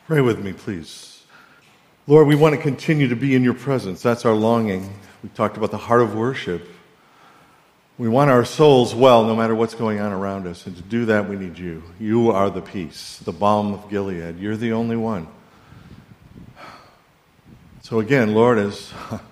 Pray with me, please. Lord, we want to continue to be in your presence. That's our longing. We talked about the heart of worship. We want our souls well no matter what's going on around us. And to do that, we need you. You are the peace, the balm of Gilead. You're the only one. So again, Lord, as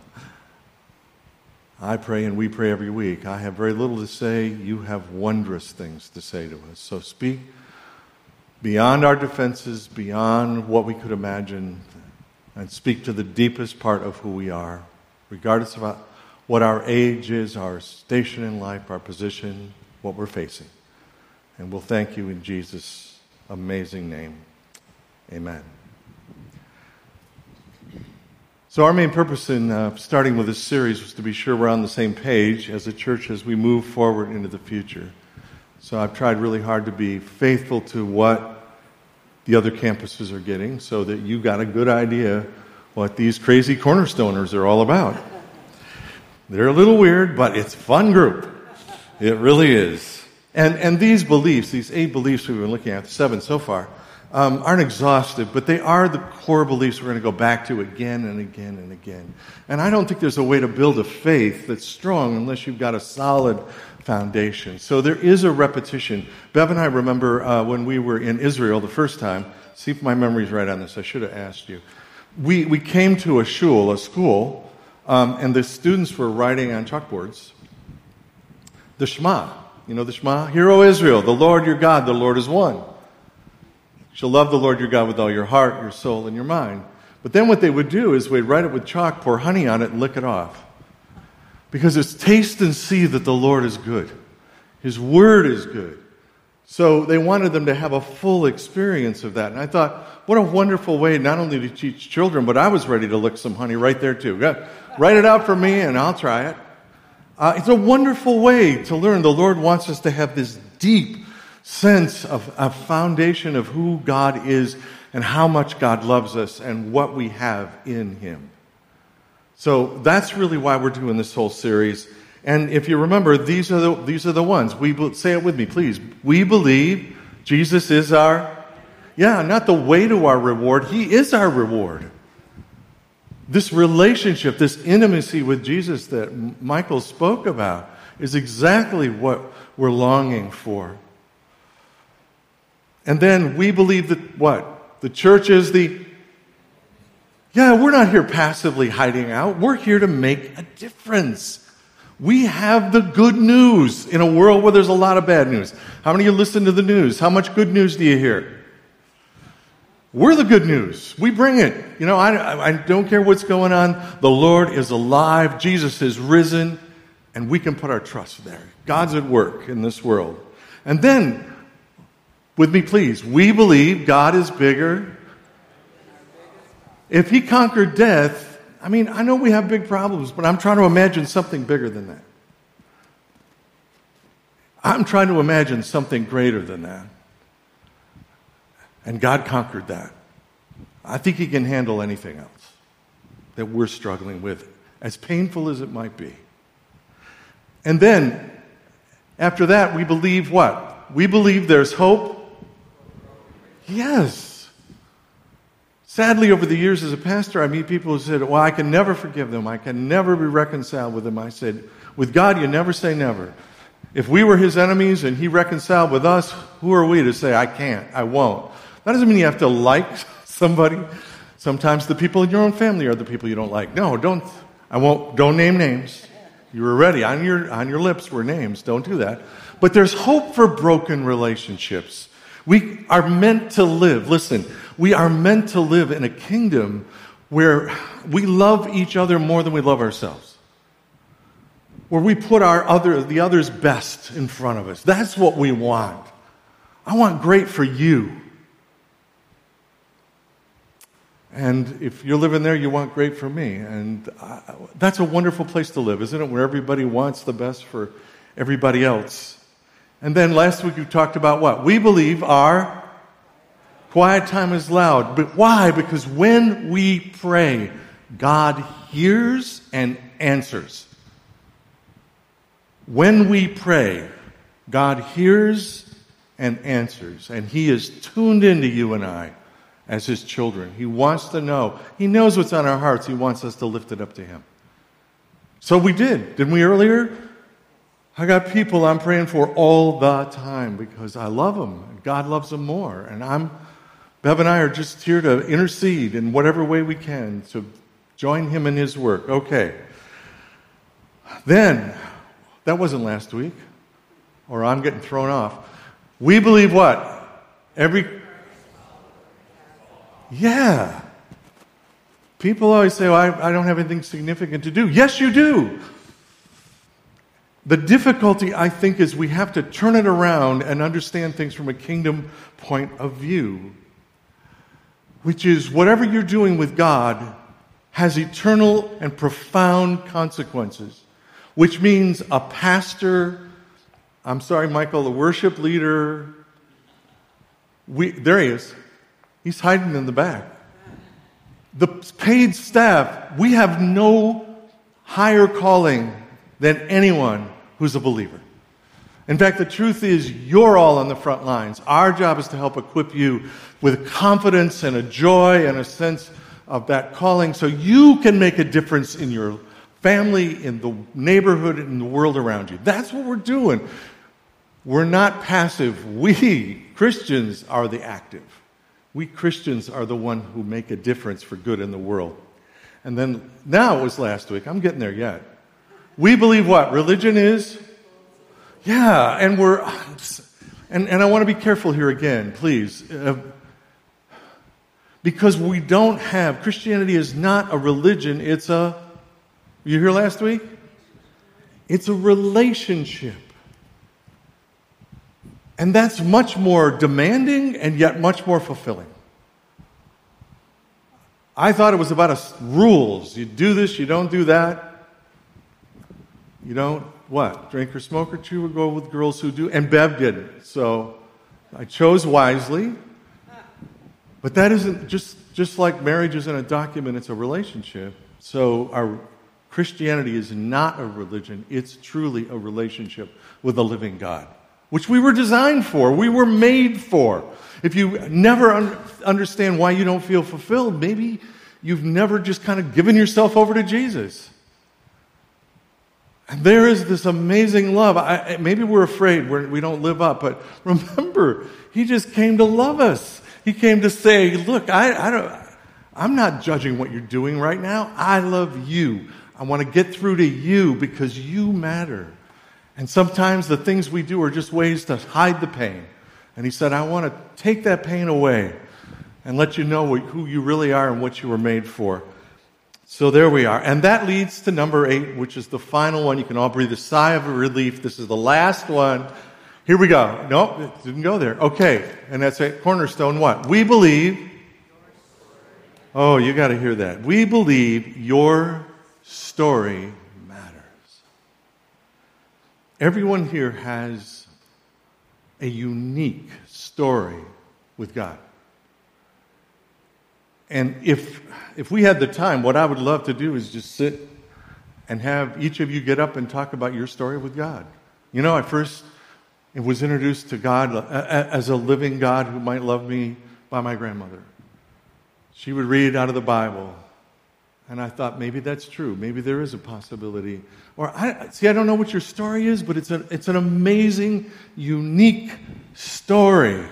I pray and we pray every week, I have very little to say. You have wondrous things to say to us. So speak beyond our defenses, beyond what we could imagine, and speak to the deepest part of who we are, regardless of what our age is, our station in life, our position, what we're facing. And we'll thank you in Jesus' amazing name. Amen. So our main purpose in starting with this series was to be sure we're on the same page as a church as we move forward into the future. So I've tried really hard to be faithful to what the other campuses are getting so that you got a good idea what these crazy cornerstoners are all about. They're a little weird, but it's a fun group. It really is. And these beliefs, these 8 beliefs we've been looking at, 7 so far, aren't exhaustive, but they are the core beliefs we're going to go back to again and again and again. And I don't think there's a way to build a faith that's strong unless you've got a solid foundation. So there is a repetition. Bev and I remember when we were in Israel the first time, see if my memory's right on this, I should have asked you. We came to a school, and the students were writing on chalkboards the Shema. You know the Shema? Hear, O Israel, the Lord your God, the Lord is one. You shall love the Lord your God with all your heart, your soul, and your mind. But then what they would do is they'd write it with chalk, pour honey on it, and lick it off. Because it's taste and see that the Lord is good. His word is good. So they wanted them to have a full experience of that. And I thought, what a wonderful way not only to teach children, but I was ready to lick some honey right there too. Write it out for me and I'll try it. It's a wonderful way to learn. The Lord wants us to have this deep sense of a foundation of who God is and how much God loves us and what we have in Him. So that's really why we're doing this whole series. And if you remember, these are the ones. Say it with me, please. We believe Jesus is not the way to our reward. He is our reward. This relationship, this intimacy with Jesus that Michael spoke about is exactly what we're longing for. And then we believe that what? The church is we're not here passively hiding out. We're here to make a difference. We have the good news in a world where there's a lot of bad news. How many of you listen to the news? How much good news do you hear? We're the good news. We bring it. You know, I don't care what's going on. The Lord is alive. Jesus is risen. And we can put our trust there. God's at work in this world. And then, with me please, we believe God is bigger. If He conquered death, I know we have big problems, but I'm trying to imagine something bigger than that. I'm trying to imagine something greater than that. And God conquered that. I think He can handle anything else that we're struggling with, as painful as it might be. And then, after that, we believe what? We believe there's hope. Yes. Sadly, over the years as a pastor, I meet people who said, well, I can never forgive them. I can never be reconciled with them. I said, with God, you never say never. If we were His enemies and He reconciled with us, who are we to say, I can't, I won't? That doesn't mean you have to like somebody. Sometimes the people in your own family are the people you don't like. No, don't name names. You were ready. On your lips were names. Don't do that. But there's hope for broken relationships. We are meant to live. Listen, we are meant to live in a kingdom where we love each other more than we love ourselves. Where we put the other's best in front of us. That's what we want. I want great for you. And if you're living there, you want great for me. And that's a wonderful place to live, isn't it? Where everybody wants the best for everybody else. And then last week we talked about what? We believe our quiet time is loud. But why? Because when we pray, God hears and answers. When we pray, God hears and answers. And He is tuned into you and I. as His children. He wants to know. He knows what's on our hearts. He wants us to lift it up to Him. So we didn't we earlier? I got people I'm praying for all the time because I love them. And God loves them more. And Bev and I are just here to intercede in whatever way we can to join Him in His work. Okay. Then, that wasn't last week, or I'm getting thrown off. We believe what? Yeah. People always say, well, I don't have anything significant to do. Yes, you do. The difficulty, I think, is we have to turn it around and understand things from a kingdom point of view, which is whatever you're doing with God has eternal and profound consequences, which means a pastor, I'm sorry, Michael, a worship leader, there he is. He's hiding in the back. The paid staff, we have no higher calling than anyone who's a believer. In fact, the truth is you're all on the front lines. Our job is to help equip you with confidence and a joy and a sense of that calling so you can make a difference in your family, in the neighborhood, in the world around you. That's what we're doing. We're not passive. We, Christians, are the active. We Christians are the one who make a difference for good in the world. And then, now it was last week. I'm getting there yet. We believe what? Religion is? Yeah, and and I want to be careful here again, please. Because we don't have, Christianity is not a religion, you here last week? It's a relationship. And that's much more demanding and yet much more fulfilling. I thought it was about rules. You do this, you don't do that. You don't, what? Drink or smoke or chew or go with girls who do. And Bev didn't. So I chose wisely. But that isn't just like marriage isn't a document, it's a relationship. So our Christianity is not a religion. It's truly a relationship with a living God, which we were designed for. We were made for. If you never understand why you don't feel fulfilled, maybe you've never just kind of given yourself over to Jesus. And there is this amazing love. Maybe we're afraid we don't live up, but remember, He just came to love us. He came to say, look, I'm not judging what you're doing right now. I love you. I want to get through to you because you matter. And sometimes the things we do are just ways to hide the pain. And He said, I want to take that pain away and let you know who you really are and what you were made for. So there we are. And that leads to number 8, which is the final one. You can all breathe a sigh of relief. This is the last one. Here we go. Nope, it didn't go there. Okay. And that's it. Cornerstone what? We believe. Oh, you got to hear that. We believe your story matters. Everyone here has a unique story with God. And if we had the time, what I would love to do is just sit and have each of you get up and talk about your story with God. You know, at first it was introduced to God as a living God who might love me by my grandmother. She would read out of the Bible. And I thought, maybe that's true. Maybe there is a possibility. Or, I don't know what your story is, but it's an amazing, unique story.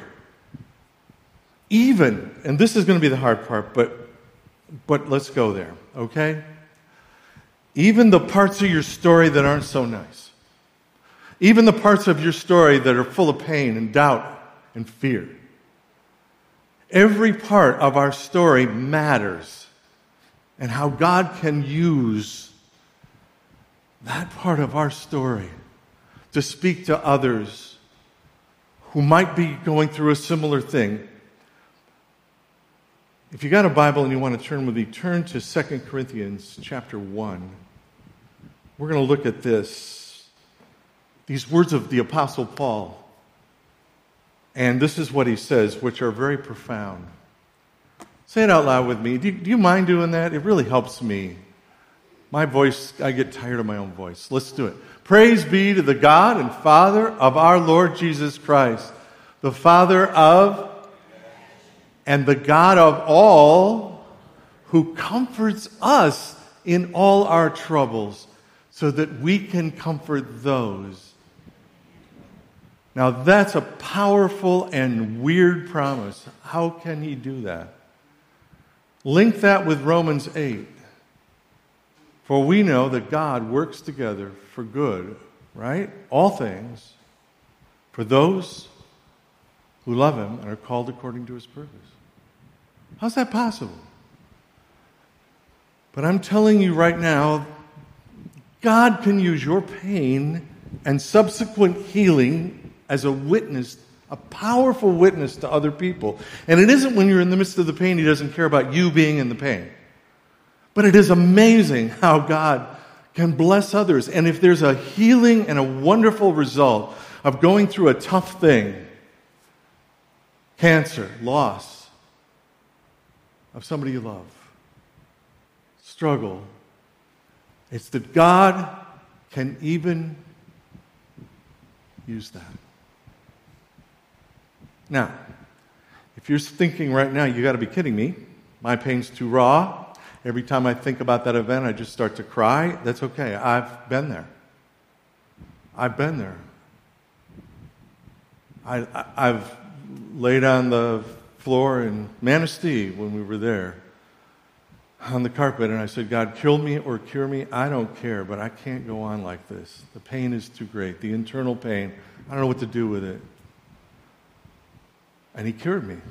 Even, and this is going to be the hard part, but let's go there, okay? Even the parts of your story that aren't so nice. Even the parts of your story that are full of pain and doubt and fear. Every part of our story matters. And how God can use that part of our story to speak to others who might be going through a similar thing. If you got a Bible and you want to turn with me, turn to 2 Corinthians chapter 1. We're going to look at these words of the Apostle Paul. And this is what he says, which are very profound. Say it out loud with me. Do you mind doing that? It really helps me. My voice, I get tired of my own voice. Let's do it. Praise be to the God and Father of our Lord Jesus Christ, the Father of and the God of all, who comforts us in all our troubles, so that we can comfort those. Now that's a powerful and weird promise. How can he do that? Link that with Romans 8. For we know that God works together for good, right? All things, for those who love him and are called according to his purpose. How's that possible? But I'm telling you right now, God can use your pain and subsequent healing as a witness, a powerful witness to other people. And it isn't when you're in the midst of the pain, he doesn't care about you being in the pain. But it is amazing how God can bless others. And if there's a healing and a wonderful result of going through a tough thing, cancer, loss of somebody you love, struggle, it's that God can even use that. Now, if you're thinking right now, you got to be kidding me. My pain's too raw. Every time I think about that event, I just start to cry. That's okay. I've been there. I've been there. I've laid on the floor in Manistee when we were there on the carpet, and I said, God, kill me or cure me, I don't care, but I can't go on like this. The pain is too great. The internal pain, I don't know what to do with it. And he cured me.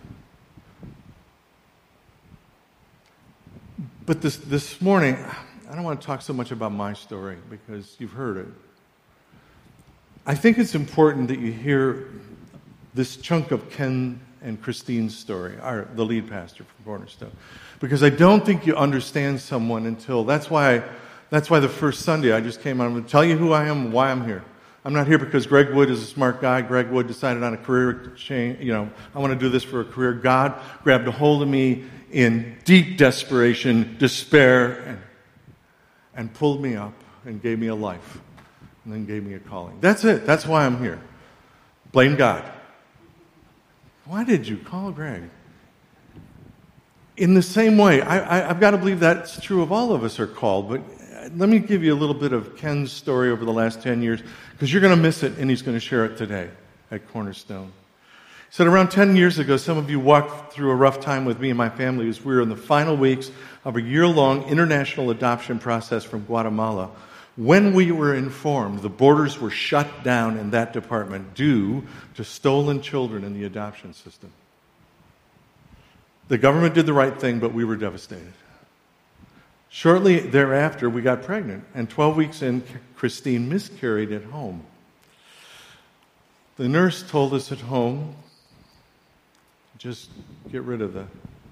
But this morning, I don't want to talk so much about my story because you've heard it. I think it's important that you hear this chunk of Ken and Christine's story, the lead pastor from Cornerstone, because I don't think you understand someone until, that's why the first Sunday I just came on. I'm going to tell you who I am and why I'm here. I'm not here because Greg Wood is a smart guy. Greg Wood decided on a career change. I want to do this for a career. God grabbed a hold of me in deep desperation, despair, and pulled me up and gave me a life and then gave me a calling. That's it. That's why I'm here. Blame God. Why did you call Greg? In the same way, I've got to believe that's true of all of us are called, but let me give you a little bit of Ken's story over the last 10 years, because you're going to miss it, and he's going to share it today at Cornerstone. He said, around 10 years ago, some of you walked through a rough time with me and my family as we were in the final weeks of a year-long international adoption process from Guatemala. When we were informed the borders were shut down in that department due to stolen children in the adoption system. The government did the right thing, but we were devastated. Shortly thereafter, we got pregnant, and 12 weeks in, Christine miscarried at home. The nurse told us at home, just get rid of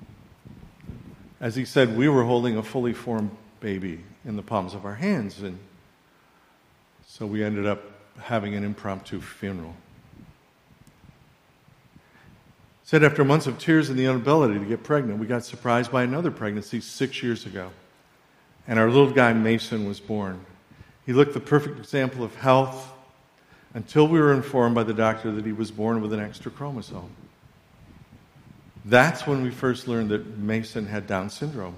as he said, we were holding a fully formed baby in the palms of our hands, and so we ended up having an impromptu funeral. Said after months of tears and the inability to get pregnant, we got surprised by another pregnancy 6 years ago. And our little guy, Mason, was born. He looked the perfect example of health until we were informed by the doctor that he was born with an extra chromosome. That's when we first learned that Mason had Down syndrome.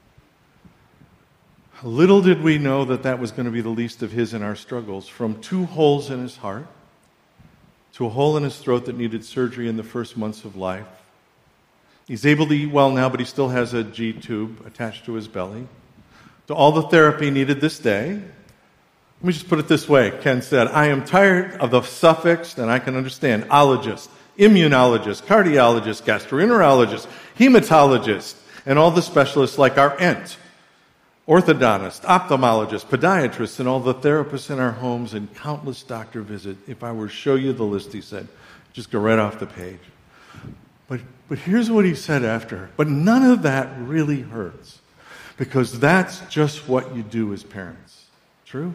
Little did we know that that was going to be the least of his and our struggles, from 2 holes in his heart to a hole in his throat that needed surgery in the first months of life. He's able to eat well now, but he still has a G-tube attached to his belly. To all the therapy needed this day. Let me just put it this way. Ken said, I am tired of the suffix, and I can understand, ologist, immunologist, cardiologist, gastroenterologist, hematologist, and all the specialists like our aunt, orthodontist, ophthalmologist, podiatrist, and all the therapists in our homes and countless doctor visits. If I were to show you the list, he said, just go right off the page. But here's what he said after. But none of that really hurts, because that's just what you do as parents. True?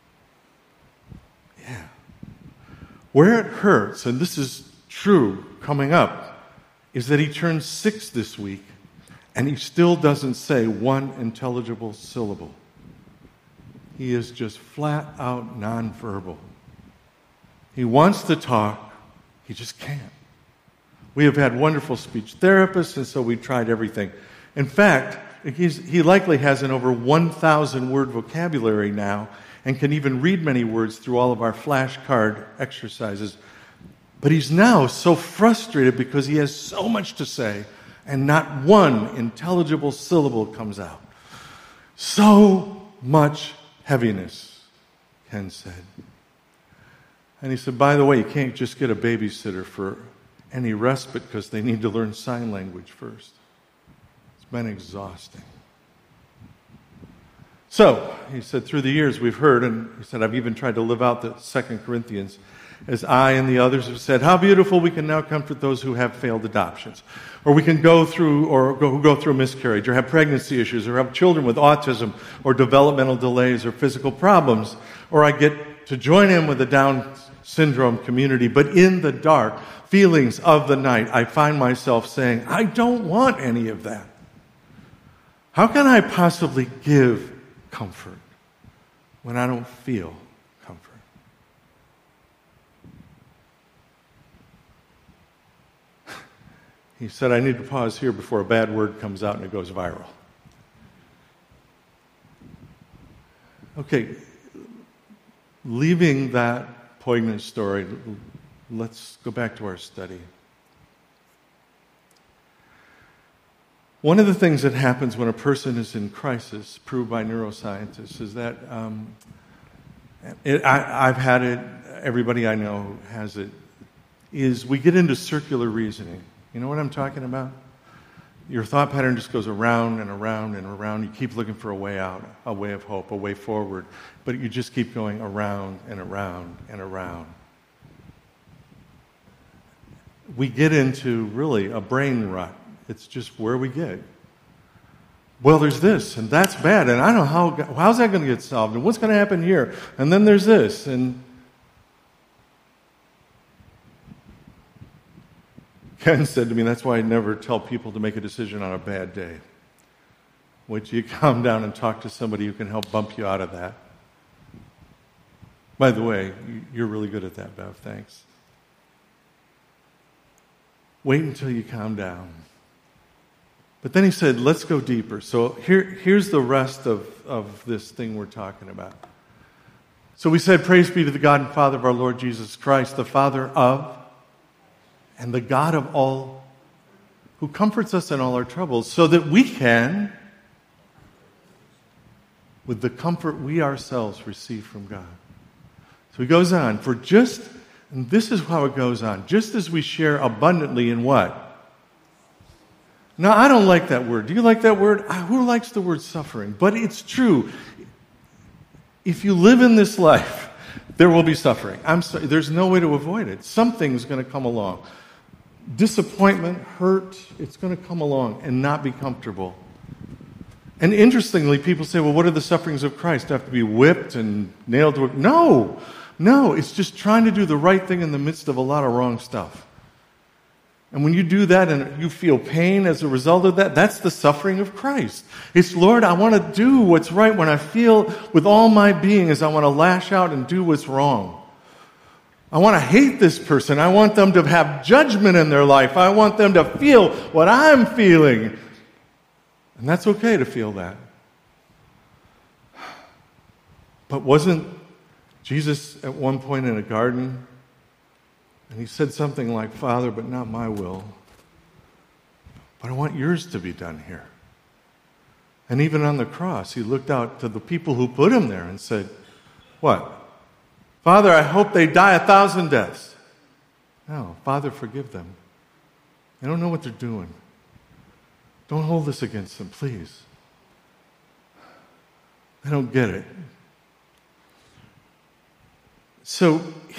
Yeah. Where it hurts, and this is true coming up, is that he turns 6 this week, and he still doesn't say one intelligible syllable. He is just flat out nonverbal. He wants to talk, he just can't. We have had wonderful speech therapists, and so we tried everything. In fact, he likely has an over 1,000 word vocabulary now and can even read many words through all of our flashcard exercises. But he's now so frustrated because he has so much to say and not one intelligible syllable comes out. So much heaviness, Ken said. And he said, by the way, you can't just get a babysitter for any respite because they need to learn sign language first. It's been exhausting. So, he said, through the years we've heard, and he said, I've even tried to live out the 2 Corinthians, as I and the others have said, how beautiful we can now comfort those who have failed adoptions. Or we can go through miscarriage, or have pregnancy issues, or have children with autism, or developmental delays, or physical problems. Or I get to join in with the Down syndrome community, but in the dark feelings of the night, I find myself saying, I don't want any of that. How can I possibly give comfort when I don't feel comfort? He said, I need to pause here before a bad word comes out and it goes viral. Okay, leaving that poignant story, let's go back to our study. One of the things that happens when a person is in crisis, proved by neuroscientists, is that I've had it, everybody I know has it, is we get into circular reasoning. You know what I'm talking about? Your thought pattern just goes around and around and around. You keep looking for a way out, a way of hope, a way forward, but you just keep going around and around and around. We get into really a brain rut. It's just where we get. Well, there's this, and that's bad, and I don't know how's that going to get solved, and what's going to happen here, and then there's this, and Ken said to me, that's why I never tell people to make a decision on a bad day. Wait till you calm down and talk to somebody who can help bump you out of that. By the way, you're really good at that, Bev, thanks. Wait until you calm down. But then he said, let's go deeper. So here's the rest of this thing we're talking about. So we said, praise be to the God and Father of our Lord Jesus Christ, the Father of and the God of all, who comforts us in all our troubles, so that we can, with the comfort we ourselves receive from God. So he goes on, and this is how it goes on, just as we share abundantly in what? Now, I don't like that word. Do you like that word? Who likes the word suffering? But it's true. If you live in this life, there will be suffering. I'm sorry, there's no way to avoid it. Something's going to come along. Disappointment, hurt, it's going to come along and not be comfortable. And interestingly, people say, well, what are the sufferings of Christ? Do I have to be whipped and nailed to a... No, it's just trying to do the right thing in the midst of a lot of wrong stuff. And when you do that and you feel pain as a result of that, that's the suffering of Christ. It's, Lord, I want to do what's right when I feel with all my being as I want to lash out and do what's wrong. I want to hate this person. I want them to have judgment in their life. I want them to feel what I'm feeling. And that's okay to feel that. But wasn't Jesus at one point in a garden, and he said something like, Father, but not my will, but I want yours to be done here. And even on the cross, he looked out to the people who put him there and said, what? Father, I hope they die 1,000 deaths. No, Father, forgive them. They don't know what they're doing. Don't hold this against them, please. They don't get it. So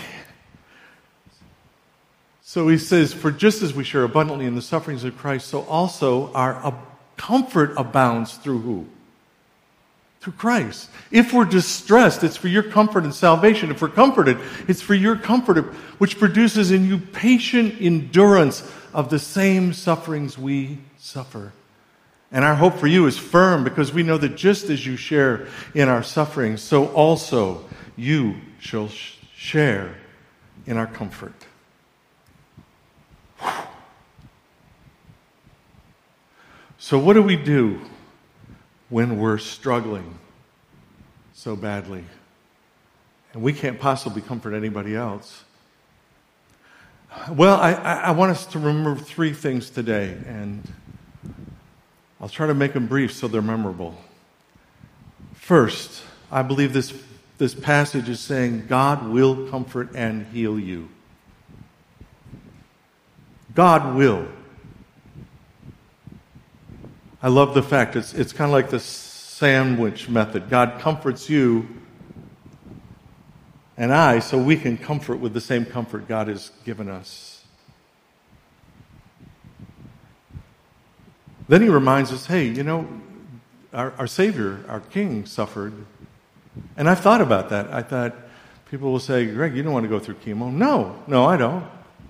he says, for just as we share abundantly in the sufferings of Christ, so also our comfort abounds through who? Through Christ. If we're distressed, it's for your comfort and salvation. If we're comforted, it's for your comfort, which produces in you patient endurance of the same sufferings we suffer. And our hope for you is firm, because we know that just as you share in our sufferings, so also you shall share in our comfort. So what do we do when we're struggling so badly? And we can't possibly comfort anybody else. Well, I want us to remember three things today, and I'll try to make them brief so they're memorable. First, I believe this passage is saying God will comfort and heal you. God will. I love the fact it's kind of like the sandwich method. God comforts you and I, so we can comfort with the same comfort God has given us. Then he reminds us, hey, our Savior, our King, suffered. And I've thought about that. I thought people will say, Greg, you don't want to go through chemo. No, I don't.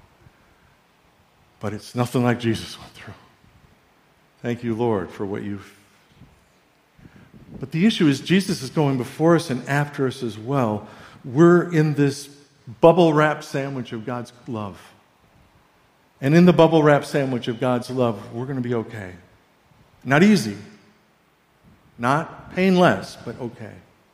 But it's nothing like Jesus went through. Thank you, Lord, for what you've... But the issue is Jesus is going before us and after us as well. We're in this bubble wrap sandwich of God's love. And in the bubble wrap sandwich of God's love, we're going to be okay. Not easy. Not painless, but okay.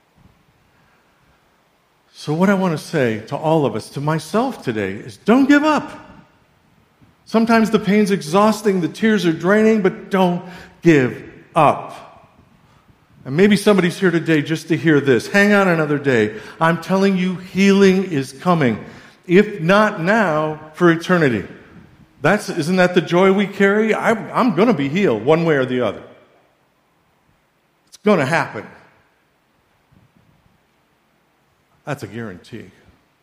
So what I want to say to all of us, to myself today, is don't give up. Sometimes the pain's exhausting, the tears are draining, but don't give up. And maybe somebody's here today just to hear this. Hang on another day. I'm telling you, healing is coming. If not now, for eternity. Isn't that the joy we carry? I'm going to be healed one way or the other. It's going to happen. That's a guarantee.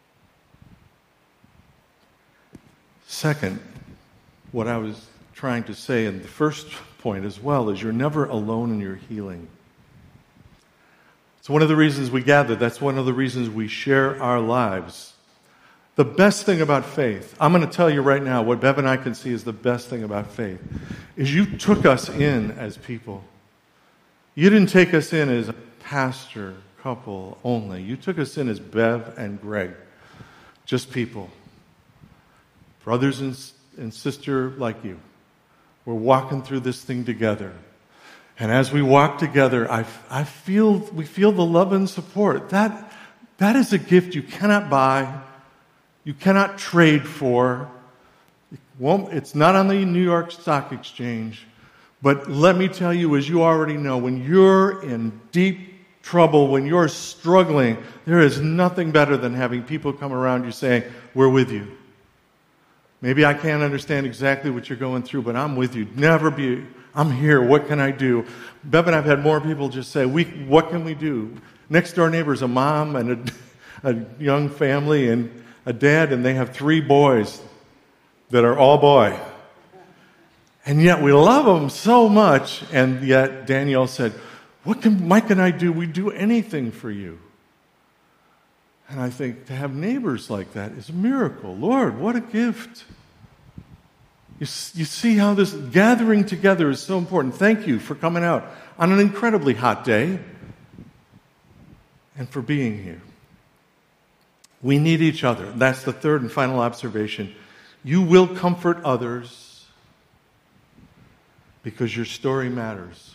Second, what I was trying to say in the first point as well is you're never alone in your healing. It's one of the reasons we gather. That's one of the reasons we share our lives. The best thing about faith, I'm going to tell you right now, what Bev and I can see is the best thing about faith, is you took us in as people. You didn't take us in as a pastor couple only. You took us in as Bev and Greg, just people. Brothers and sister like you. We're walking through this thing together. And as we walk together, we feel the love and support. That is a gift you cannot buy, you cannot trade for. It's not on the New York Stock Exchange. But let me tell you, as you already know, when you're in deep trouble, when you're struggling, there is nothing better than having people come around you saying, we're with you. Maybe I can't understand exactly what you're going through, but I'm with you. I'm here. What can I do? Bev and I've had more people just say, what can we do? Next door neighbor's a mom and a young family and a dad, and they have 3 boys that are all boy. And yet we love them so much, and yet Danielle said, what can Mike and I do? We do anything for you. And I think to have neighbors like that is a miracle. Lord, what a gift. You see how this gathering together is so important. Thank you for coming out on an incredibly hot day and for being here. We need each other. That's the third and final observation. You will comfort others because your story matters.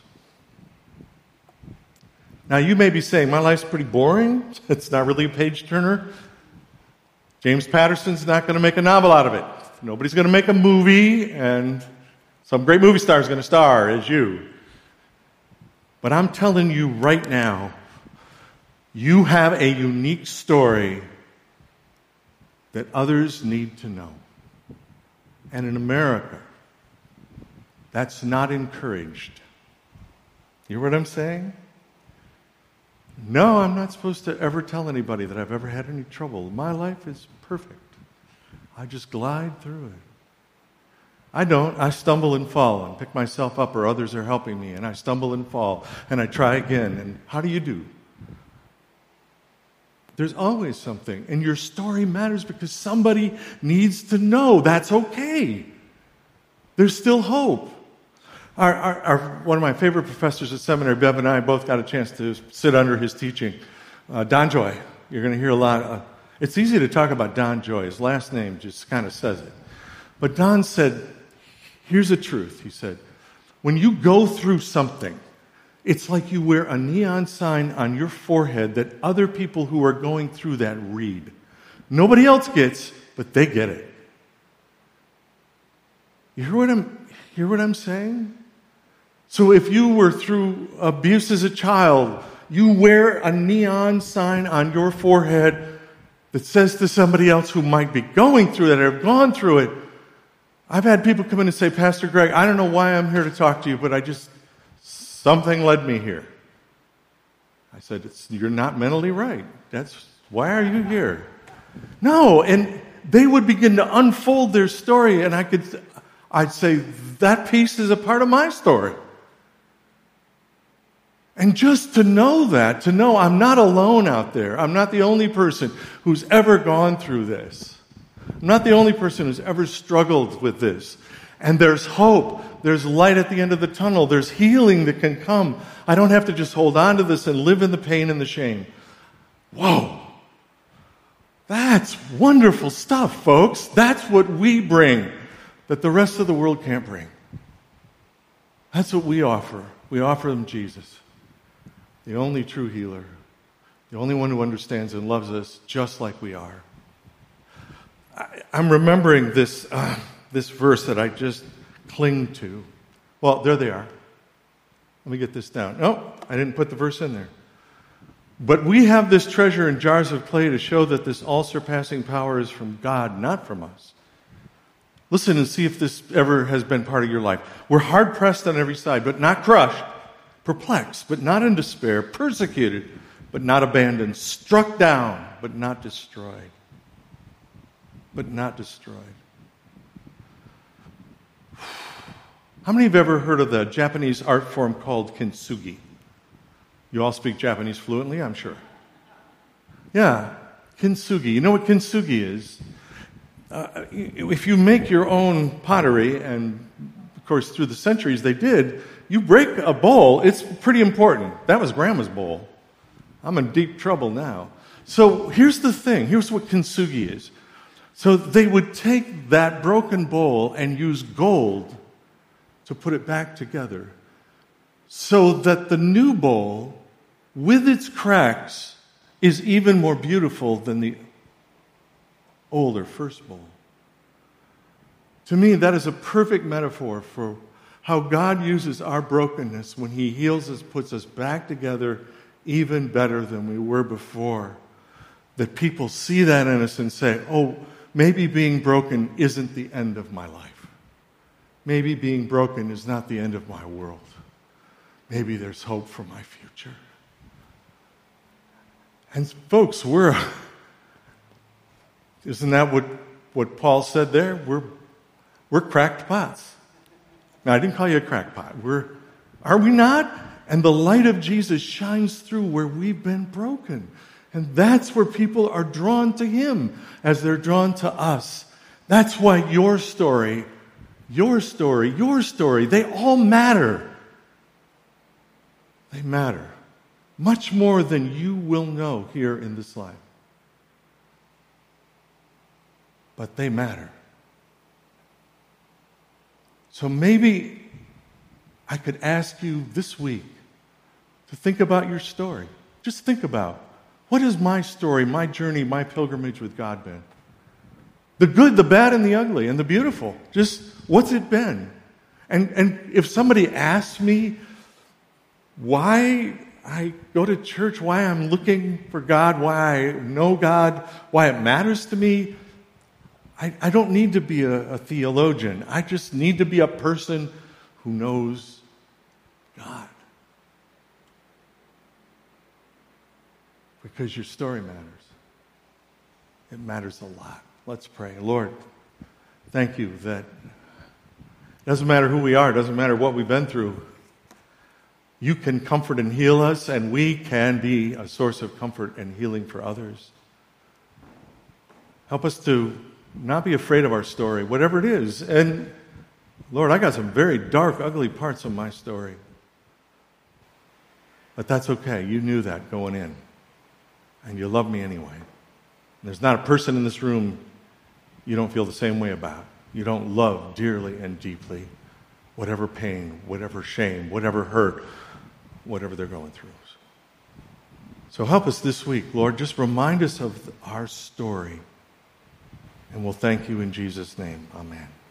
Now, you may be saying, my life's pretty boring. It's not really a page-turner. James Patterson's not going to make a novel out of it. Nobody's going to make a movie, and some great movie star is going to star as you. But I'm telling you right now, you have a unique story that others need to know. And in America, that's not encouraged. You hear what I'm saying? No, I'm not supposed to ever tell anybody that I've ever had any trouble. My life is perfect. I just glide through it. I don't. I stumble and fall and pick myself up, or others are helping me, and I stumble and fall, and I try again. And how do you do? There's always something. And your story matters because somebody needs to know that's okay. There's still hope. One of my favorite professors at seminary, Bev and I both got a chance to sit under his teaching. Don Joy. You're going to hear a lot. It's easy to talk about Don Joy. His last name just kind of says it. But Don said, here's the truth. He said, When you go through something, it's like you wear a neon sign on your forehead that other people who are going through that read. Nobody else gets, but they get it. You hear what I'm saying? So if you were through abuse as a child, you wear a neon sign on your forehead that says to somebody else who might be going through that or have gone through it. I've had people come in and say, Pastor Greg, I don't know why I'm here to talk to you, but something led me here. I said, you're not mentally right. Why are you here? No, and they would begin to unfold their story, and I'd say, that piece is a part of my story. And just to know I'm not alone out there. I'm not the only person who's ever gone through this. I'm not the only person who's ever struggled with this. And there's hope. There's light at the end of the tunnel. There's healing that can come. I don't have to just hold on to this and live in the pain and the shame. Whoa. That's wonderful stuff, folks. That's what we bring that the rest of the world can't bring. That's what we offer. We offer them Jesus, the only true healer, the only one who understands and loves us just like we are. I'm remembering this verse that I just cling to. Well, there they are. Let me get this down. No, I didn't put the verse in there. But we have this treasure in jars of clay to show that this all-surpassing power is from God, not from us. Listen and see if this ever has been part of your life. We're hard-pressed on every side, but not crushed. Perplexed, but not in despair. Persecuted, but not abandoned. Struck down, but not destroyed. But not destroyed. How many have ever heard of the Japanese art form called kintsugi? You all speak Japanese fluently, I'm sure. Yeah, kintsugi. You know what kintsugi is? If you make your own pottery, and of course through the centuries they did, you break a bowl, it's pretty important. That was Grandma's bowl. I'm in deep trouble now. So here's the thing. Here's what kintsugi is. So they would take that broken bowl and use gold to put it back together so that the new bowl, with its cracks, is even more beautiful than the older first bowl. To me, that is a perfect metaphor for how God uses our brokenness when He heals us, puts us back together even better than we were before. That people see that in us and say, oh, maybe being broken isn't the end of my life. Maybe being broken is not the end of my world. Maybe there's hope for my future. And folks, isn't that what Paul said there? We're cracked pots. Now, I didn't call you a crackpot. Are we not? And the light of Jesus shines through where we've been broken. And that's where people are drawn to Him as they're drawn to us. That's why your story, they all matter. They matter. Much more than you will know here in this life. But they matter. So maybe I could ask you this week to think about your story. Just think about, what is my story, my journey, my pilgrimage with God been? The good, the bad, and the ugly, and the beautiful. Just what's it been? And if somebody asks me why I go to church, why I'm looking for God, why I know God, why it matters to me, I don't need to be a theologian. I just need to be a person who knows God. Because your story matters. It matters a lot. Let's pray. Lord, thank you that it doesn't matter who we are, it doesn't matter what we've been through. You can comfort and heal us, and we can be a source of comfort and healing for others. Help us to not be afraid of our story, whatever it is. And Lord, I got some very dark, ugly parts of my story. But that's okay. You knew that going in. And you love me anyway. There's not a person in this room you don't feel the same way about. You don't love dearly and deeply. whatever pain, whatever shame, whatever hurt, whatever they're going through. So help us this week, Lord. Just remind us of our story. And we'll thank you in Jesus' name. Amen.